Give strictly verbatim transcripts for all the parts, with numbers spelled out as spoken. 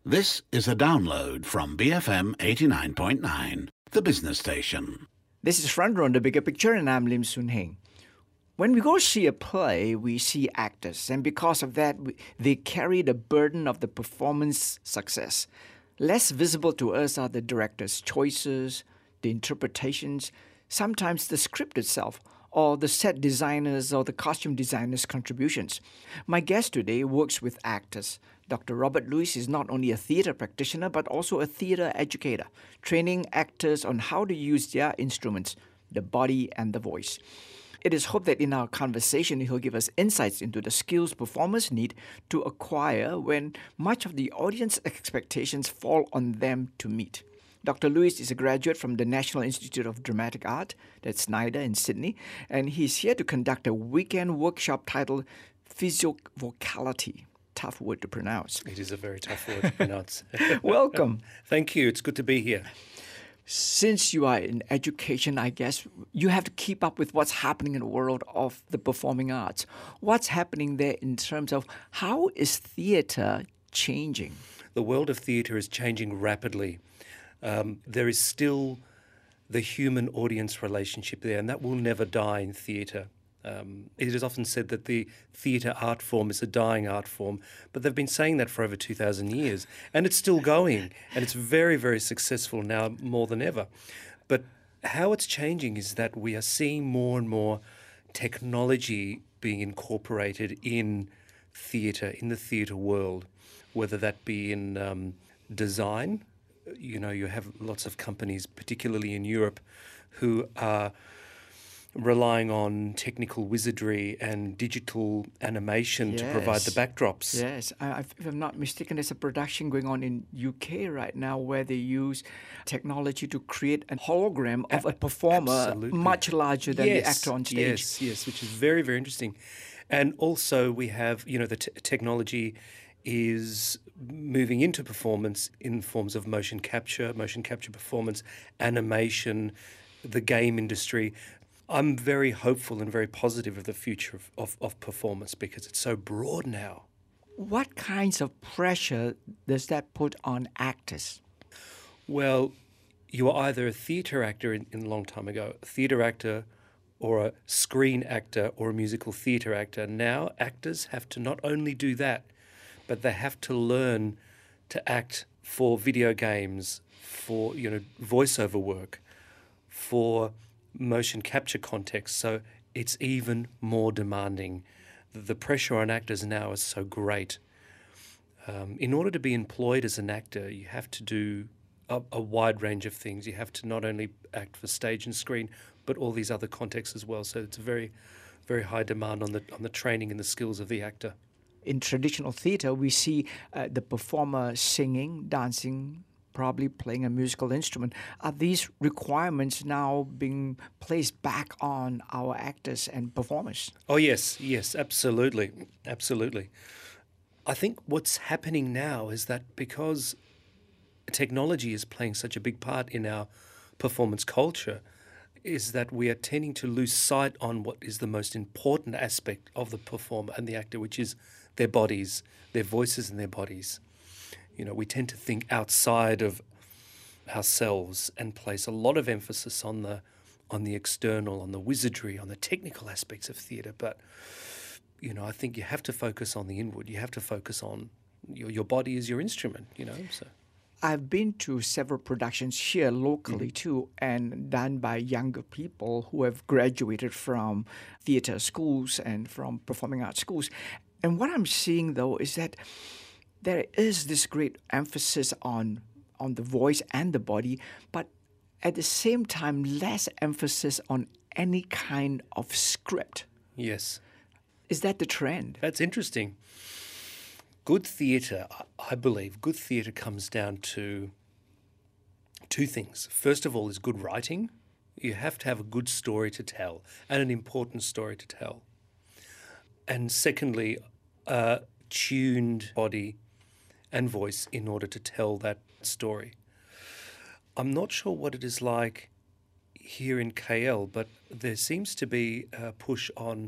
This is a download from B F M eighty-nine point nine, the business station. This is Front Row, The Bigger Picture, and I'm Lim Soon Heng. When we go see a play, we see actors, and because of that, we, they carry the burden of the performance success. Less visible to us are the director's choices, the interpretations, sometimes the script itself, or the set designers or the costume designers' contributions. My guest today works with actors. Doctor Robert Lewis is not only a theatre practitioner, but also a theatre educator, training actors on how to use their instruments, the body and the voice. It is hoped that in our conversation, he'll give us insights into the skills performers need to acquire when much of the audience expectations fall on them to meet. Doctor Lewis is a graduate from the National Institute of Dramatic Art, that's NIDA in Sydney, and he's here to conduct a weekend workshop titled Physiovocality. Tough word to pronounce. It is a very tough word to pronounce. Welcome. Thank you. It's good to be here. Since you are in education, I guess, you have to keep up with what's happening in the world of the performing arts. What's happening there in terms of how is theatre changing? The world of theatre is changing rapidly. Um, there is still the human-audience relationship there, and that will never die in theatre. Um, it is often said that the theatre art form is a dying art form, but they've been saying that for over two thousand years, and it's still going, and it's very, very successful now more than ever. But how it's changing is that we are seeing more and more technology being incorporated in theatre, in the theatre world, whether that be in um, design. You know, you have lots of companies, particularly in Europe, who are relying on technical wizardry and digital animation yes. to provide the backdrops. Yes, I, if I'm not mistaken, there's a production going on in U K right now where they use technology to create a hologram of a performer Absolutely. much larger than yes, the actor on stage. Yes, yes, which is very, very interesting. And also we have, you know, the t- technology is moving into performance in forms of motion capture, motion capture performance, animation, the game industry. I'm very hopeful and very positive of the future of, of, of performance because it's so broad now. What kinds of pressure does that put on actors? Well, you were either a theatre actor in, in a long time ago, a theatre actor or a screen actor or a musical theatre actor. Now actors have to not only do that, but they have to learn to act for video games, for, you know, voiceover work, for motion capture context. So it's even more demanding. The pressure on actors now is so great. Um, in order to be employed as an actor, you have to do a, a wide range of things. You have to not only act for stage and screen, but all these other contexts as well. So it's a very, very high demand on the on the training and the skills of the actor. In traditional theatre, we see uh, the performer singing, dancing, probably playing a musical instrument. Are these requirements now being placed back on our actors and performers? Oh, yes, yes, absolutely, absolutely. I think what's happening now is that because technology is playing such a big part in our performance culture, is that we are tending to lose sight on what is the most important aspect of the performer and the actor, which is their bodies, their voices and their bodies. You know, we tend to think outside of ourselves and place a lot of emphasis on the on the external, on the wizardry, on the technical aspects of theatre. But, you know, I think you have to focus on the inward. You have to focus on your, your body is your instrument, you know. So I've been to several productions here locally mm-hmm. too, and done by younger people who have graduated from theatre schools and from performing arts schools. And what I'm seeing, though, is that there is this great emphasis on on the voice and the body, but at the same time, less emphasis on any kind of script. Yes. Is that the trend? That's interesting. Good theatre, I believe, good theatre comes down to two things. First of all is good writing. You have to have a good story to tell and an important story to tell. And secondly, a tuned body and voice in order to tell that story. I'm not sure what it is like here in K L, but there seems to be a push on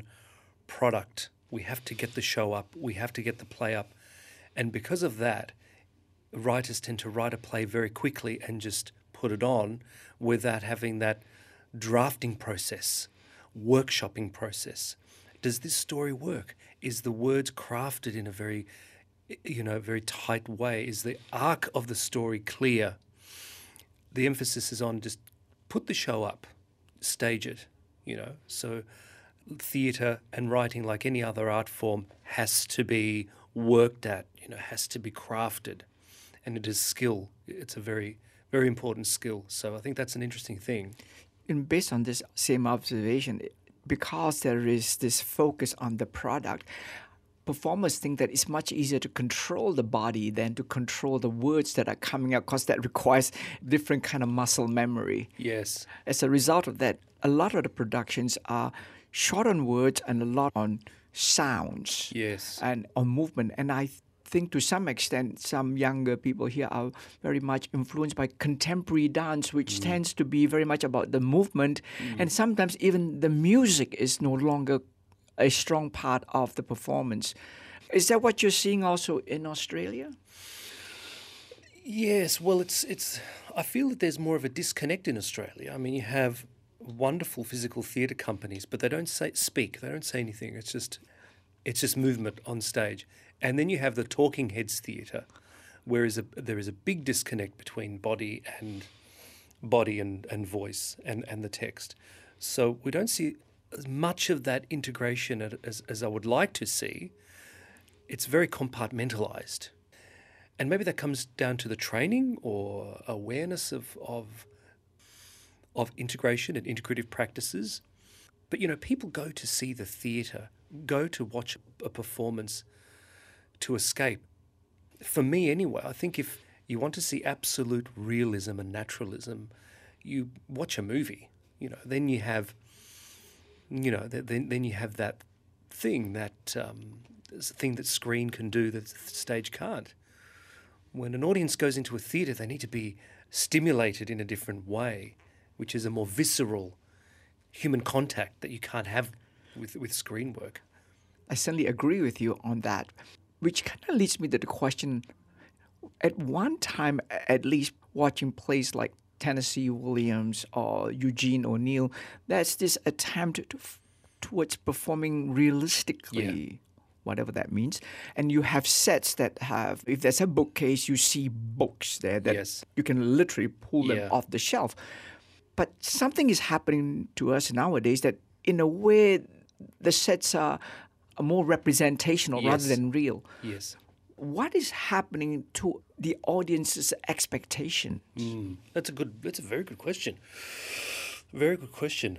product. We have to get the show up. We have to get the play up. And because of that, writers tend to write a play very quickly and just put it on without having that drafting process, workshopping process. Does this story work? Is the words crafted in a very, you know, very tight way? Is the arc of the story clear? The emphasis is on just put the show up, stage it, you know. So theatre and writing, like any other art form, has to be worked at, you know, has to be crafted. And it is skill. It's a very, very important skill. So I think that's an interesting thing. And based on this same observation, because there is this focus on the product, performers think that it's much easier to control the body than to control the words that are coming out, because that requires different kind of muscle memory. Yes. As a result of that, a lot of the productions are short on words and a lot on sounds. Yes. And on movement. And I think to some extent, some younger people here are very much influenced by contemporary dance, which mm. tends to be very much about the movement. Mm. And sometimes even the music is no longer a strong part of the performance. Is that what you're seeing also in Australia? Yes. Well, it's it's. I feel that there's more of a disconnect in Australia. I mean, you have wonderful physical theatre companies, but they don't say speak. They don't say anything. It's just it's just movement on stage. And then you have the talking heads theatre, where is a, there is a big disconnect between body and body and, and voice and, and the text. So we don't see as much of that integration as, as I would like to see. It's very compartmentalised. And maybe that comes down to the training or awareness of, of, of integration and integrative practices. But, you know, people go to see the theatre, go to watch a performance to escape. For me anyway, I think if you want to see absolute realism and naturalism, you watch a movie, you know, then you have, you know, then then you have that thing, that um, thing that screen can do that stage can't. When an audience goes into a theatre, they need to be stimulated in a different way, which is a more visceral human contact that you can't have with, with screen work. I certainly agree with you on that, which kind of leads me to the question, at one time, at least watching plays like Tennessee Williams or Eugene O'Neill, there's this attempt to, towards performing realistically, yeah. whatever that means. And you have sets that have, if there's a bookcase, you see books there that yes. you can literally pull them yeah. off the shelf. But something is happening to us nowadays that, in a way, the sets are more representational yes. rather than real. Yes. What is happening to the audience's expectation? Mm, that's a good. That's a very good question. Very good question.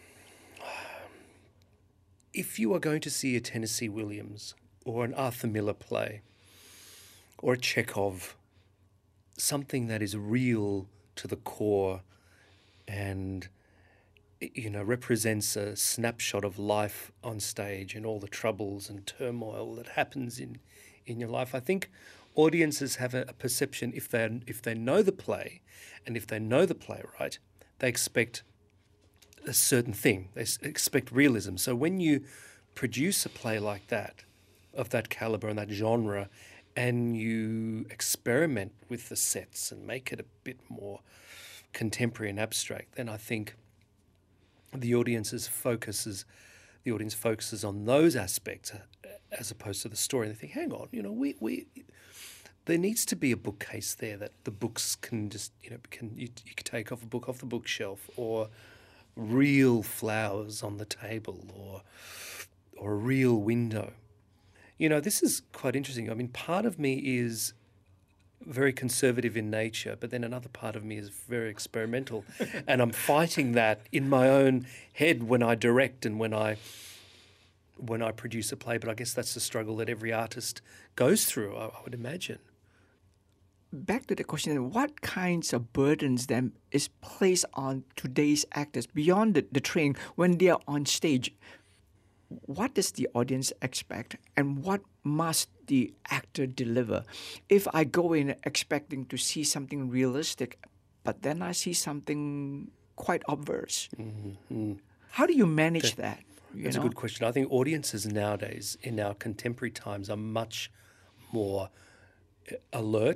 If you are going to see a Tennessee Williams or an Arthur Miller play or a Chekhov, something that is real to the core and, you know, represents a snapshot of life on stage and all the troubles and turmoil that happens in, in your life, I think audiences have a, a perception, if they if they know the play and if they know the playwright, they expect a certain thing. They expect realism. So when you produce a play like that, of that caliber and that genre, and you experiment with the sets and make it a bit more contemporary and abstract, then I think the audience's focuses, the audience focuses on those aspects as opposed to the story. And they think, hang on, you know, we we there needs to be a bookcase there that the books can just, you know, can you, you can take off a book off the bookshelf, or real flowers on the table, or or a real window. You know, this is quite interesting. I mean, part of me is very conservative in nature, but then another part of me is very experimental. And I'm fighting that in my own head when I direct and when I when I produce a play. But I guess that's the struggle that every artist goes through, I, I would imagine. Back to the question, what kinds of burdens then is placed on today's actors beyond the, the training when they are on stage? What does the audience expect, and what must the actor deliver? If I go in expecting to see something realistic, but then I see something quite obverse, mm-hmm. how do you manage that? that you that's know? a good question. I think audiences nowadays, in our contemporary times, are much more alert,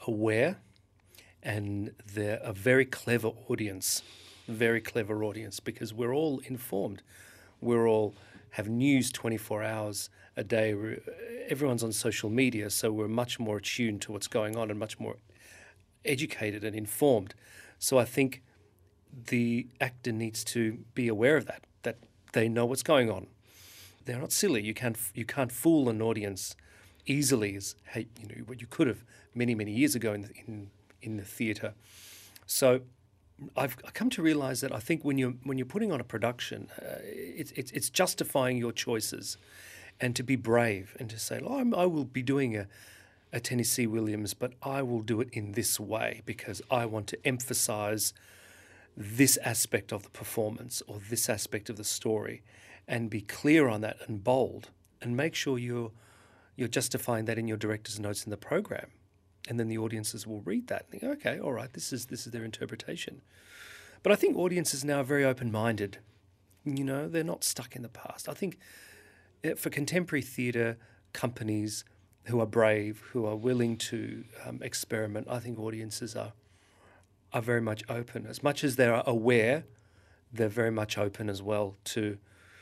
aware, and they're a very clever audience, very clever audience, because we're all informed. We're all have news twenty-four hours a day. We're, everyone's on social media, so we're much more attuned to what's going on and much more educated and informed. So I think the actor needs to be aware of that, that they know what's going on. They're not silly. You can't you can't fool an audience easily as hey, you know what you could have many many years ago in the, in in the theatre. So I've I come to realise that I think when you're when you're putting on a production, uh, it's it's it's justifying your choices, and to be brave and to say, oh, I'm, I will be doing a a Tennessee Williams, but I will do it in this way because I want to emphasise this aspect of the performance or this aspect of the story, and be clear on that and bold, and make sure you're you're justifying that in your director's notes in the program, and then the audiences will read that and think, okay, all right, this is this is their interpretation. But I think audiences now are very open-minded. You know, they're not stuck in the past. I think for contemporary theatre companies who are brave, who are willing to um, experiment, I think audiences are are very much open. As much as they're aware, they're very much open as well to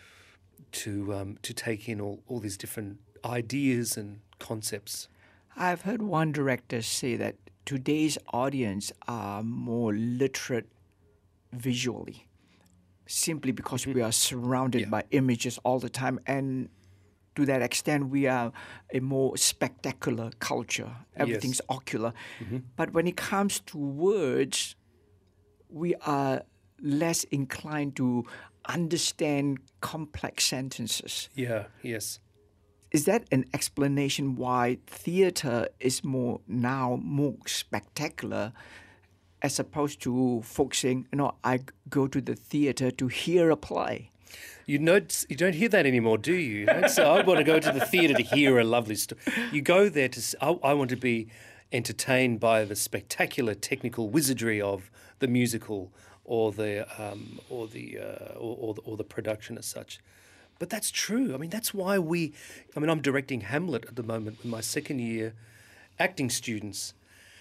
to um, to take in all, all these different ideas and concepts. I've heard one director say that today's audience are more literate visually, simply because mm-hmm. we are surrounded yeah. by images all the time, and to that extent, we are a more spectacular culture. Everything's yes. ocular. Mm-hmm. But when it comes to words, we are less inclined to understand complex sentences. Yeah, yes. Is that an explanation why theatre is more now more spectacular, as opposed to folks saying, you know, I go to the theatre to hear a play? You know, you don't hear that anymore, do you? You don't say, I want to go to the theatre to hear a lovely story. You go there to, I, I want to be entertained by the spectacular technical wizardry of the musical or the um, or the uh, or, or the or the production as such. But that's true. I mean, that's why we. I mean, I'm directing Hamlet at the moment with my second year acting students,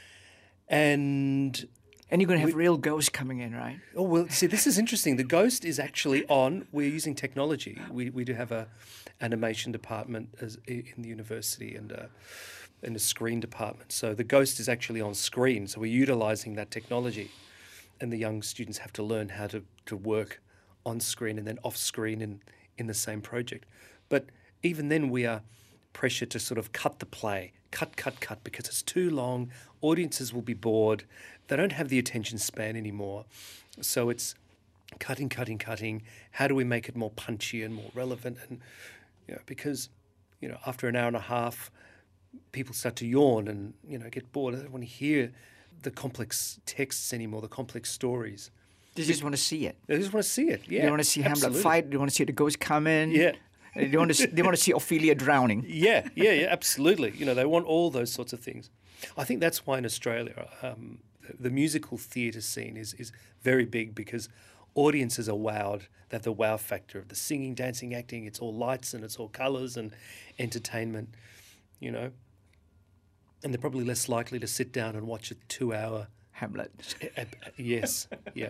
and. And you're going to have we, real ghosts coming in, right? Oh, well, see, this is interesting. The ghost is actually on. We're using technology. We we do have a animation department as, in the university and a, and a screen department. So the ghost is actually on screen. So we're utilising that technology. And the young students have to learn how to, to work on screen and then off screen in, in the same project. But even then we are pressured to sort of cut the play, cut, cut, cut, because it's too long. Audiences will be bored. They don't have the attention span anymore. So it's cutting, cutting, cutting. How do we make it more punchy and more relevant? And you know, because you know, after an hour and a half, people start to yawn and you know get bored. They don't want to hear the complex texts anymore, the complex stories. They just want to see it. They just want to see it. Yeah, they want to see absolutely. Hamlet fight. They want to see the ghost come in. Yeah. They want to see, they want to see Ophelia drowning. Yeah, yeah, yeah, absolutely. You know, they want all those sorts of things. I think that's why in Australia, um, the musical theatre scene is is very big, because audiences are wowed. They have the wow factor of the singing, dancing, acting. It's all lights and it's all colours and entertainment, you know. And they're probably less likely to sit down and watch a two-hour Hamlet. Yes, yeah.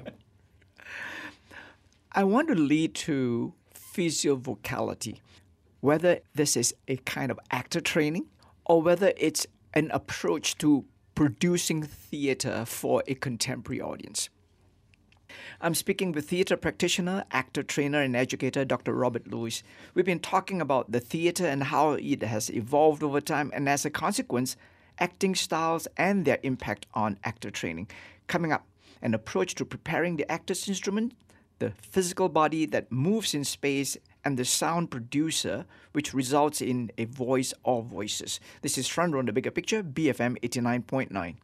I want to lead to physiovocality, whether this is a kind of actor training or whether it's an approach to producing theatre for a contemporary audience. I'm speaking with theatre practitioner, actor trainer, and educator Doctor Robert Lewis. We've been talking about the theatre and how it has evolved over time, and as a consequence, acting styles and their impact on actor training. Coming up, an approach to preparing the actor's instrument, the physical body that moves in space, and the sound producer, which results in a voice or voices. This is Front Row in the Bigger Picture, B F M eighty-nine point nine.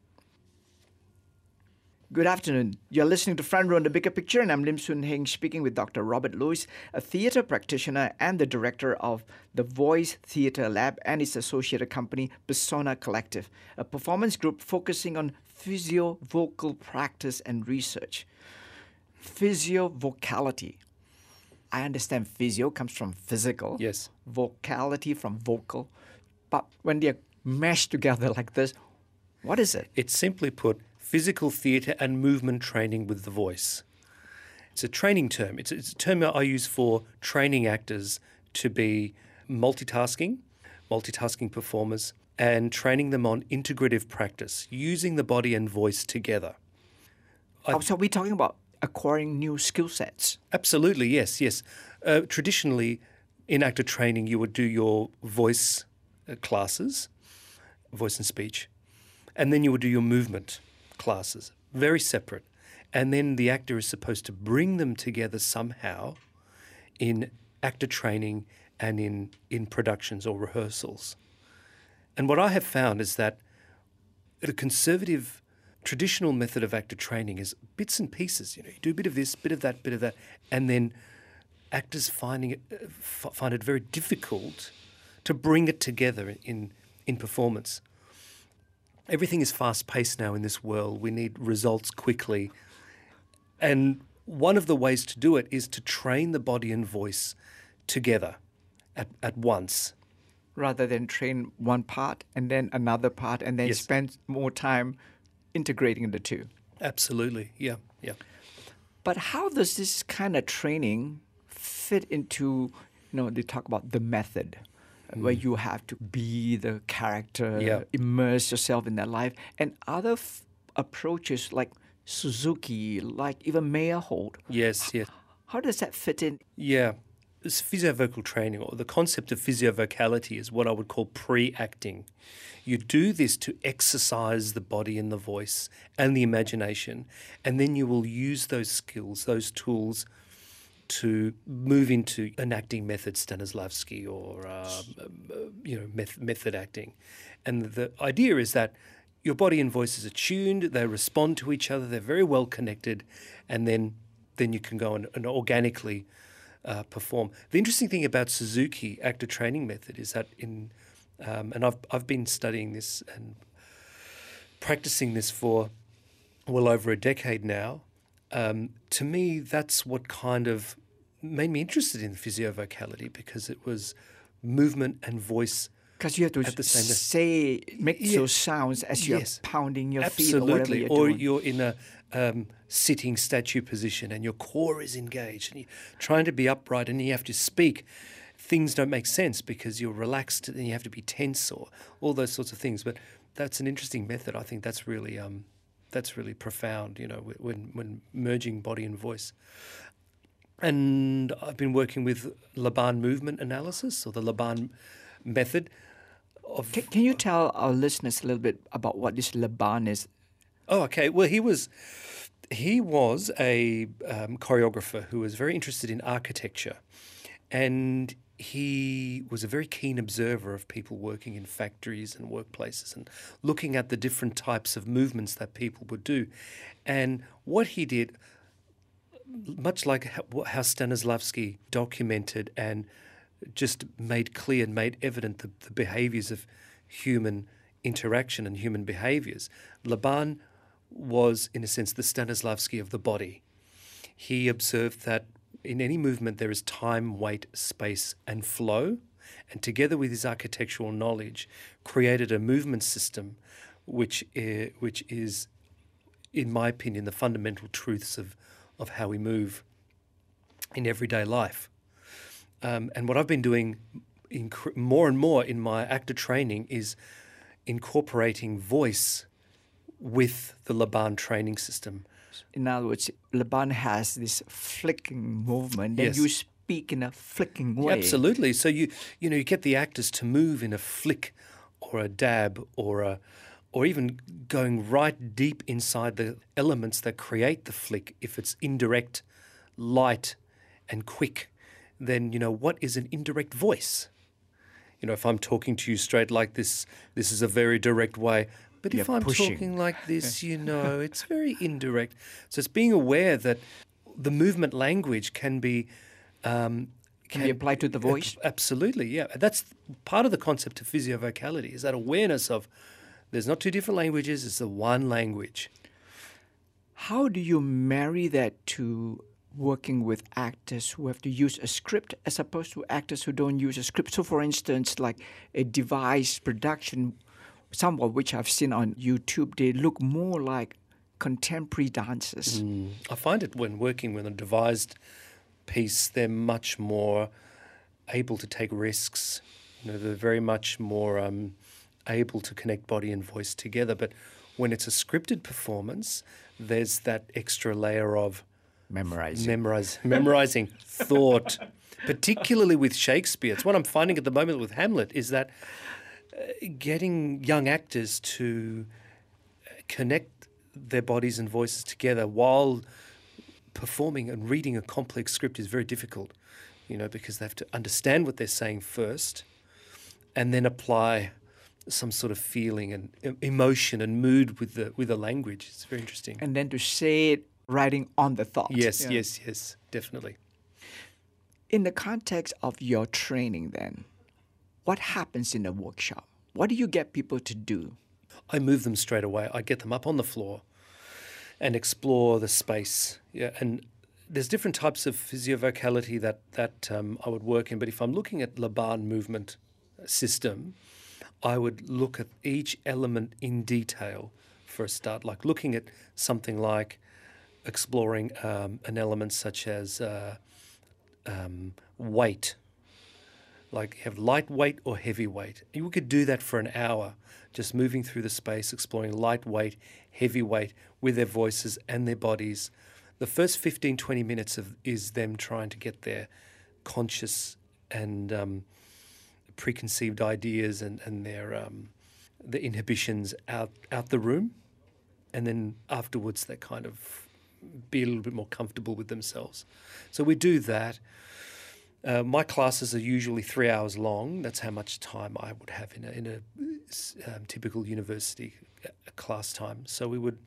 Good afternoon. You're listening to Front Row in the Bigger Picture, and I'm Lim Soon Heng speaking with Doctor Robert Lewis, a theatre practitioner and the director of the Voice Theatre Lab and its associated company, Persona Collective, a performance group focusing on physio-vocal practice and research. Physio-vocality. I understand physio comes from physical. Yes. Vocality from vocal. But when they're mashed together like this, What is it? It's simply put physical theatre and movement training with the voice. It's a training term. It's, it's a term I use for training actors to be multitasking, multitasking performers, and training them on integrative practice, using the body and voice together. I, Oh, so we're talking about acquiring new skill sets. Absolutely, yes, yes. Uh, traditionally, in actor training, you would do your voice uh, classes, voice and speech, and then you would do your movement classes, very separate. And then the actor is supposed to bring them together somehow in actor training and in, in productions or rehearsals. And what I have found is that the conservative traditional method of actor training is bits and pieces. You know, you do a bit of this, bit of that, bit of that, and then actors finding it uh, f- find it very difficult to bring it together in in performance. Everything is fast-paced now in this world. We need results quickly, and one of the ways to do it is to train the body and voice together at, at once. Rather than train one part and then another part and then Yes. spend more time integrating the two. Absolutely, yeah, yeah. But how does this kind of training fit into, you know, they talk about the method, where you have to be the character, Yeah. immerse yourself in that life, and other f- approaches like Suzuki, like even Meyerhold. Yes, yes. How does that fit in? Yeah. This physiovocal training, or the concept of physiovocality, is what I would call pre-acting. You do this to exercise the body and the voice and the imagination, and then you will use those skills, those tools, to move into an acting method, Stanislavski, or uh, you know, meth- method acting. And the idea is that your body and voice is attuned; they respond to each other; they're very well connected, and then then you can go and, and organically uh, perform. The interesting thing about Suzuki actor training method is that in um, and I've I've been studying this and practicing this for well over a decade now. Um, to me, that's what kind of made me interested in physiovocality, because it was movement and voice. Because you have to At the same time. say, make Yeah. those sounds as you're Yes. pounding your feet or whatever Absolutely. you're Or doing. you're in a um, sitting statue position and your core is engaged and you're trying to be upright and you have to speak. Things don't make sense because you're relaxed and you have to be tense, or all those sorts of things. But that's an interesting method. I think that's really um, that's really profound, you know, when when merging body and voice. And I've been working with Laban movement analysis, or the Laban method. Of, Can, can you tell our listeners a little bit about what this Laban is? Oh, okay. Well, he was he was a um, choreographer who was very interested in architecture, and he was a very keen observer of people working in factories and workplaces and looking at the different types of movements that people would do. And what he did, much like how, how Stanislavski documented and just made clear and made evident the, the behaviours of human interaction and human behaviours, Laban was, in a sense, the Stanislavski of the body. He observed that in any movement there is time, weight, space and flow, and together with his architectural knowledge created a movement system which, uh, which is, in my opinion, the fundamental truths of, of how we move in everyday life. Um, and what I've been doing inc- more and more in my actor training is incorporating voice with the Laban training system. In other words, Laban has this flicking movement, then Yes. you speak in a flicking way. Absolutely. So you you know you get the actors to move in a flick or a dab or a or even going right deep inside the elements that create the flick. If it's indirect, light and quick, then you know what is an indirect voice? You know, if I'm talking to you straight like this, this is a very direct way. But if You're I'm pushing. talking like this, you know, it's very indirect. So it's being aware that the movement language can be um, Can be applied to the voice? Absolutely, yeah. That's part of the concept of physiovocality, is that awareness of there's not two different languages, it's the one language. How do you marry that to working with actors who have to use a script as opposed to actors who don't use a script? So, for instance, like a device production some of which I've seen on YouTube, they look more like contemporary dances. Mm. I find it when working with a devised piece, they're much more able to take risks. You know, they're very much more um, able to connect body and voice together. But when it's a scripted performance, there's that extra layer of Memorizing. memorize, memorizing thought, particularly with Shakespeare. It's what I'm finding at the moment with Hamlet is that uh, getting young actors to connect their bodies and voices together while performing and reading a complex script is very difficult, you know, because they have to understand what they're saying first and then apply some sort of feeling and e- emotion and mood with the with the language. It's very interesting. And then to say it writing on the thought. Yes, Yeah. yes, yes, definitely. In the context of your training then, what happens in a workshop? What do you get people to do? I move them straight away. I get them up on the floor and explore the space. Yeah, and there's different types of physiovocality that that um, I would work in. But if I'm looking at Laban movement system, I would look at each element in detail for a start. Like looking at something like exploring um, an element such as uh, um, weight. Like you have lightweight or heavyweight. You could do that for an hour, just moving through the space, exploring lightweight, heavyweight with their voices and their bodies. The first fifteen, twenty minutes of, is them trying to get their conscious and um, preconceived ideas and, and their um, the inhibitions out, out the room. And then afterwards they kind of be a little bit more comfortable with themselves. So we do that. Uh, my classes are usually three hours long. That's how much time I would have in a, in a um, typical university uh, class time. So we would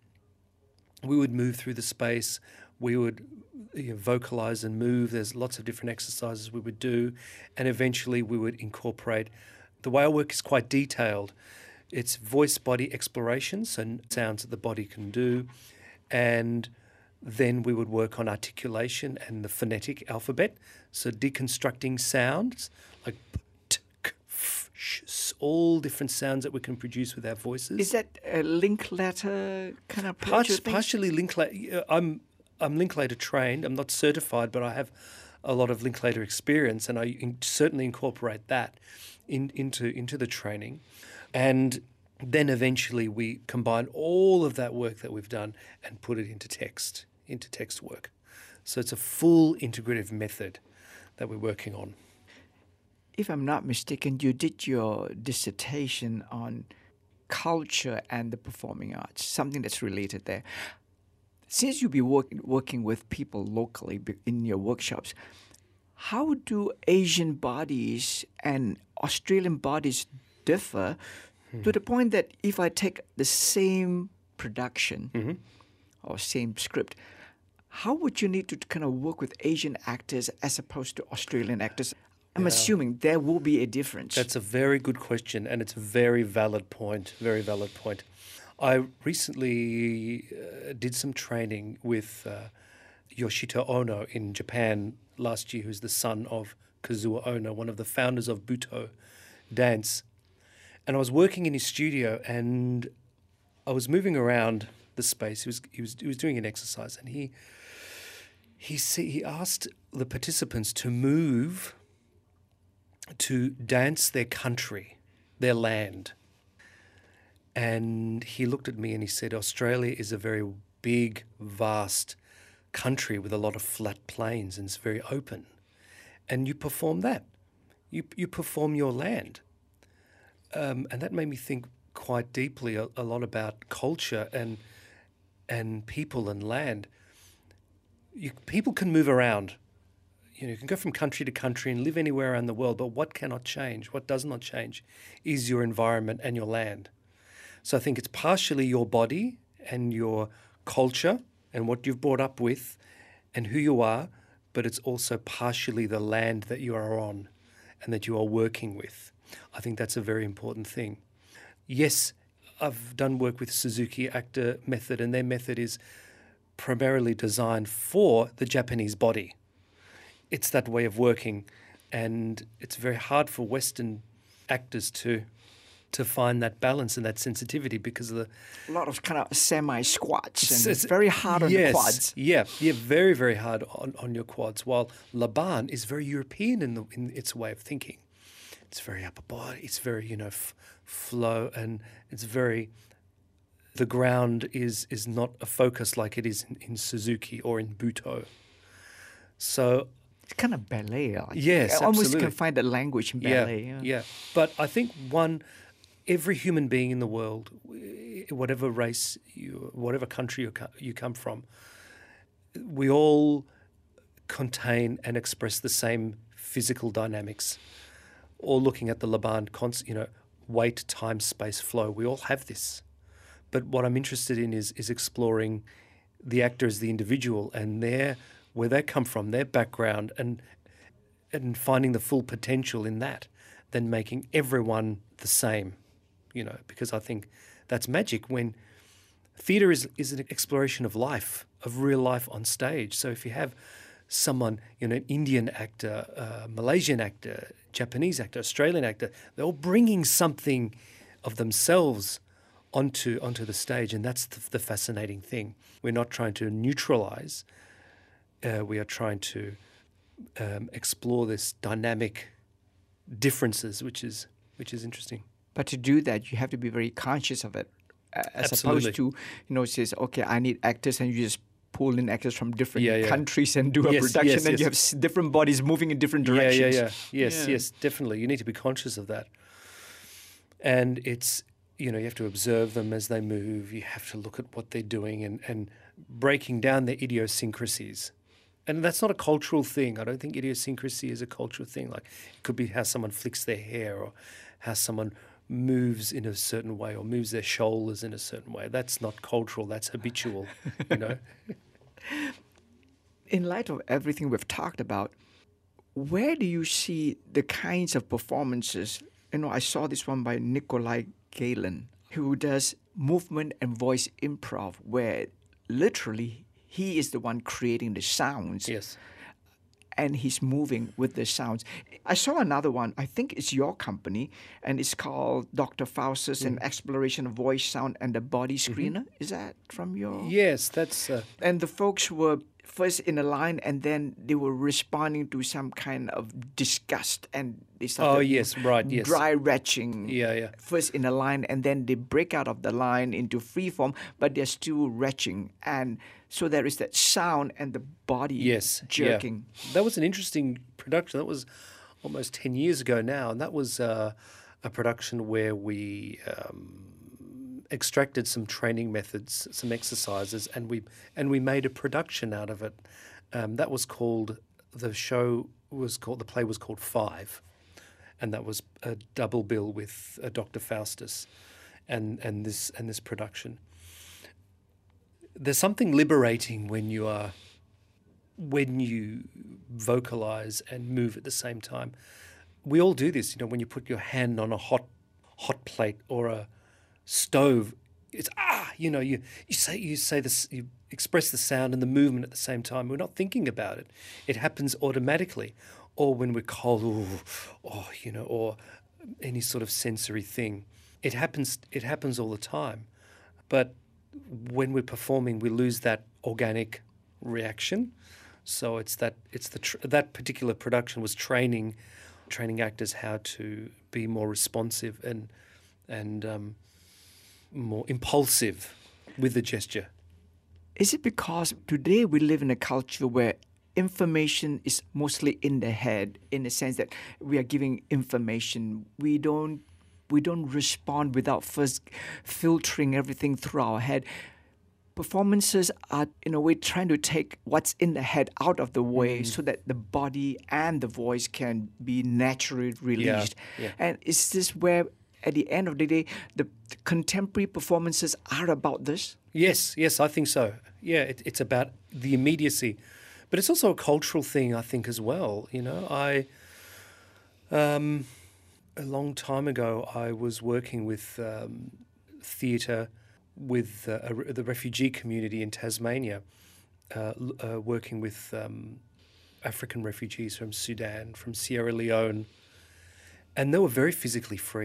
we would move through the space. We would you know, vocalize and move. There's lots of different exercises we would do, and eventually we would incorporate. The way I work is quite detailed. It's voice-body exploration, so sounds that the body can do, and then we would work on articulation and the phonetic alphabet, so deconstructing sounds like p, t, k, f, sh, s, all different sounds that we can produce with our voices. Is that a Linklater kind of approach? Part, you think? partially Linklater. I'm I'm Linklater trained. I'm not certified, but I have a lot of Linklater experience, and I in, certainly incorporate that in, into into the training, and then eventually we combine all of that work that we've done and put it into text, into text work. So it's a full integrative method that we're working on. If I'm not mistaken, you did your dissertation on culture and the performing arts, something that's related there. Since you'll be work, working with people locally in your workshops, how do Asian bodies and Australian bodies differ hmm. to the point that if I take the same production mm-hmm. or same script, how would you need to kind of work with Asian actors as opposed to Australian actors? I'm yeah. assuming there will be a difference. That's a very good question, and it's a very valid point, very valid point. I recently uh, did some training with uh, Yoshito Ono in Japan last year, who's the son of Kazuo Ono, one of the founders of Buto dance. And I was working in his studio, and I was moving around the space. He was he was he was doing an exercise, and he he he asked the participants to move to dance their country, their land. And he looked at me and he said, Australia is a very big, vast country with a lot of flat plains, and it's very open. And you perform that. You you perform your land. Um, and that made me think quite deeply a, a lot about culture and and people and land. You, people can move around. You know, you can go from country to country and live anywhere around the world, but what cannot change, what does not change, is your environment and your land. So I think it's partially your body and your culture and what you've brought up with and who you are, but it's also partially the land that you are on and that you are working with. I think that's a very important thing. Yes, I've done work with Suzuki Actor Method, and their method is primarily designed for the Japanese body. It's that way of working, and it's very hard for Western actors to to find that balance and that sensitivity because of the A lot of kind of semi-squats and It's- it's it's- very hard on yes, the quads. Yeah, yeah, very, very hard on, on your quads. While Laban is very European in the in its way of thinking. It's very upper body. It's very you know f- flow, and it's very. The ground is is not a focus like it is in, in Suzuki or in Buto. So It's kind of ballet. Like, Yes, I almost absolutely. can find the language in ballet. yeah, Yeah. yeah. But I think one, every human being in the world, w- whatever race, you, whatever country you, co- you come from, we all contain and express the same physical dynamics. All looking at the Laban, cons- you know, weight, time, space, flow. We all have this. But what I'm interested in is is exploring the actor as the individual and their where they come from, their background, and and finding the full potential in that, than making everyone the same, you know, because I think that's magic when theatre is, is an exploration of life, of real life on stage. So if you have someone, you know, an Indian actor, uh, Malaysian actor, Japanese actor, Australian actor, they're all bringing something of themselves onto onto the stage, and that's the, the fascinating thing. We're not trying to neutralize, uh, we are trying to um, explore this dynamic differences, which is which is interesting. But to do that, you have to be very conscious of it, uh, as Absolutely. opposed to, you know, it says, okay, I need actors, and you just pull in actors from different Yeah, yeah. countries and do a Yes, production, yes, and you yes. have s- different bodies moving in different directions. Yeah, yeah, yeah. Yes, Yeah. yes, definitely. You need to be conscious of that. And it's, you know, you have to observe them as they move. You have to look at what they're doing and, and breaking down their idiosyncrasies. And that's not a cultural thing. I don't think idiosyncrasy is a cultural thing. Like, it could be how someone flicks their hair or how someone moves in a certain way or moves their shoulders in a certain way. That's not cultural. That's habitual, you know. In light of everything we've talked about, where do you see the kinds of performances? You know, I saw this one by Nikolai Galen, who does movement and voice improv, where literally he is the one creating the sounds. Yes. And he's moving with the sounds. I saw another one, I think it's your company, and it's called Doctor Faustus, Mm. an exploration of voice, sound, and the body screener. Is that from your... Yes, that's... Uh, And the folks were first in a line, and then they were responding to some kind of disgust, and they started Oh, yes, right, yes. dry retching. Yeah, yeah. First in a line, and then they break out of the line into free form, but they're still retching. And so there is that sound and the body Yes, jerking. Yeah. That was an interesting production. That was almost ten years ago now, and that was uh, a production where we um, extracted some training methods, some exercises, and we and we made a production out of it. Um, that was called the show was called the play was called Five, and that was a double bill with uh, Doctor Faustus, and and this and this production. There's something liberating when you are when you vocalize and move at the same time. We all do this, you know, when you put your hand on a hot hot plate or a stove, it's ah, you know, you, you say you say this, you express the sound and the movement at the same time. We're not thinking about it. It happens automatically. Or when we're cold, oh, oh you know, or any sort of sensory thing. It happens it happens all the time. But when we're performing, we lose that organic reaction. So it's that it's the tr- that particular production was training training actors how to be more responsive and and um, more impulsive with the gesture. Is it because today we live in a culture where information is mostly in the head, in the sense that we are giving information, we don't we don't respond without first filtering everything through our head? Performances are, in a way, trying to take what's in the head out of the way Mm. so that the body and the voice can be naturally released. yeah. And is this where, at the end of the day, the contemporary performances are about this? Yes, yes, I think so. Yeah, it, it's about the immediacy, but it's also a cultural thing, I think, as well. You know, I um, a long time ago, I was working with um, theatre with uh, a, the refugee community in Tasmania, uh, l- uh, working with um, African refugees from Sudan, from Sierra Leone, and they were very physically free.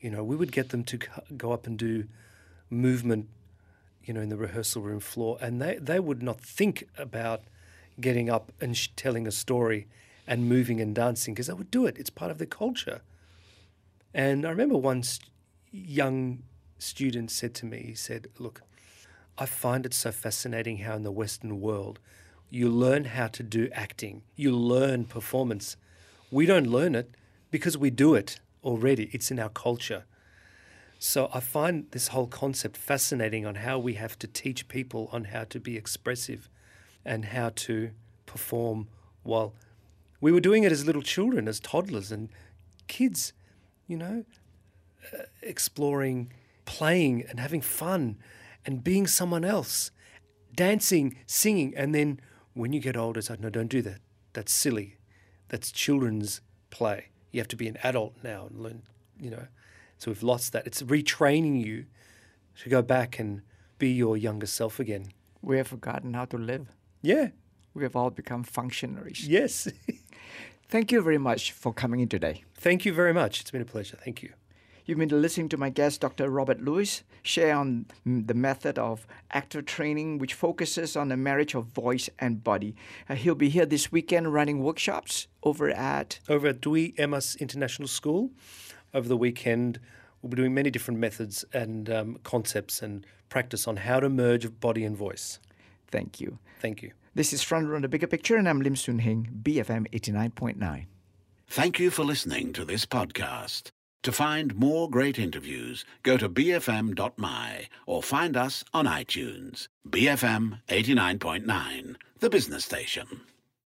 You know, we would get them to go up and do movement, you know, in the rehearsal room floor, and they, they would not think about getting up and sh- telling a story and moving and dancing, because they would do it. It's part of their culture. And I remember one st- young student said to me, he said, look, I find it so fascinating how in the Western world you learn how to do acting, you learn performance. We don't learn it because we do it already. It's in our culture. So I find this whole concept fascinating on how we have to teach people on how to be expressive and how to perform while we were doing it as little children, as toddlers and kids, you know, uh, exploring, playing and having fun and being someone else, dancing, singing. And then when you get older, it's like, no, don't do that. That's silly. That's children's play. You have to be an adult now and learn, you know. So we've lost that. It's retraining you to go back and be your younger self again. We have forgotten how to live. Yeah. We have all become functionaries. Yes. Thank you very much for coming in today. Thank you very much. It's been a pleasure. Thank you. You've been listening to my guest, Doctor Robert Lewis, share on the method of actor training, which focuses on the marriage of voice and body. Uh, he'll be here this weekend running workshops over at... Over at Dewey Emmas International School. Over the weekend, we'll be doing many different methods and um, concepts and practice on how to merge body and voice. Thank you. Thank you. This is Front Row on the Bigger Picture, and I'm Lim Soon Heng, B F M eighty-nine point nine. Thank you for listening to this podcast. To find more great interviews, go to b f m dot m y or find us on iTunes. B F M eighty-nine point nine, the business station.